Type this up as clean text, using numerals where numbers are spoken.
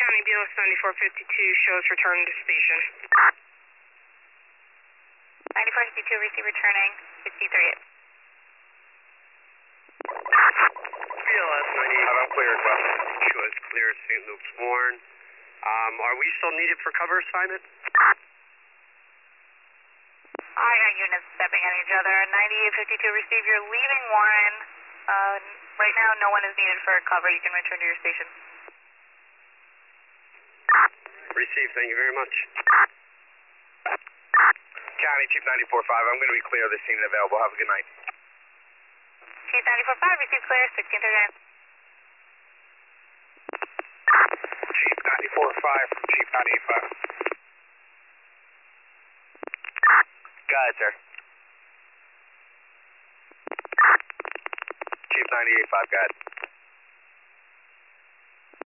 County BLS 9452 shows return to station. 9452, receive returning 638. BLS 98, I'm clear, shows clear, St. Luke's Warren. Are we still needed for cover assignment? I got units stepping at each other. 9852, receive, you're leaving Warren. Right now, no one is needed for cover. You can return to your station. Receive, thank you very much. County Chief 94.5, I'm going to be clear of the scene and available. Have a good night. Chief 94.5, receive clear, 1639. Chief 94.5 from Chief 98.5. Go ahead, sir. Chief 98.5, go ahead.